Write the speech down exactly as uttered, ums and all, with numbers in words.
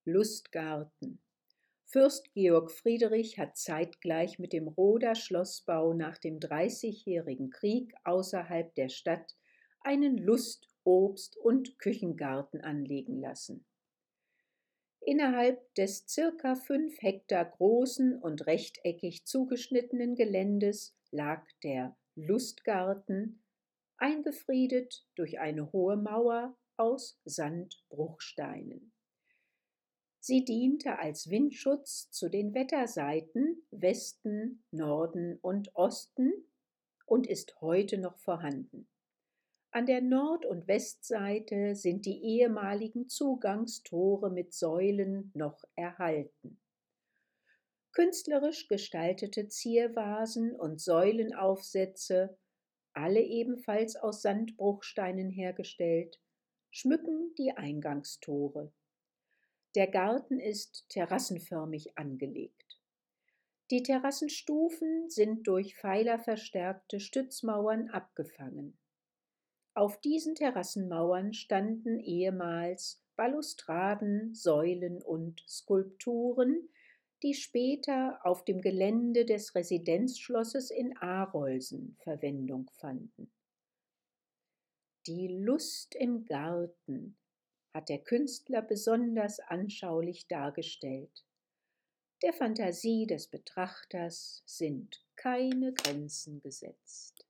Lustgarten. Fürst Georg Friedrich hat zeitgleich mit dem Roder Schlossbau nach dem Dreißigjährigen Krieg außerhalb der Stadt einen Lust-, Obst- und Küchengarten anlegen lassen. Innerhalb des circa fünf Hektar großen und rechteckig zugeschnittenen Geländes lag der Lustgarten, eingefriedet durch eine hohe Mauer aus Sandbruchsteinen. Sie diente als Windschutz zu den Wetterseiten Westen, Norden und Osten und ist heute noch vorhanden. An der Nord- und Westseite sind die ehemaligen Zugangstore mit Säulen noch erhalten. Künstlerisch gestaltete Ziervasen und Säulenaufsätze, alle ebenfalls aus Sandbruchsteinen hergestellt, schmücken die Eingangstore. Der Garten ist terrassenförmig angelegt. Die Terrassenstufen sind durch pfeilerverstärkte Stützmauern abgefangen. Auf diesen Terrassenmauern standen ehemals Balustraden, Säulen und Skulpturen, die später auf dem Gelände des Residenzschlosses in Arolsen Verwendung fanden. Die Lust im Garten hat der Künstler besonders anschaulich dargestellt. Der Fantasie des Betrachters sind keine Grenzen gesetzt.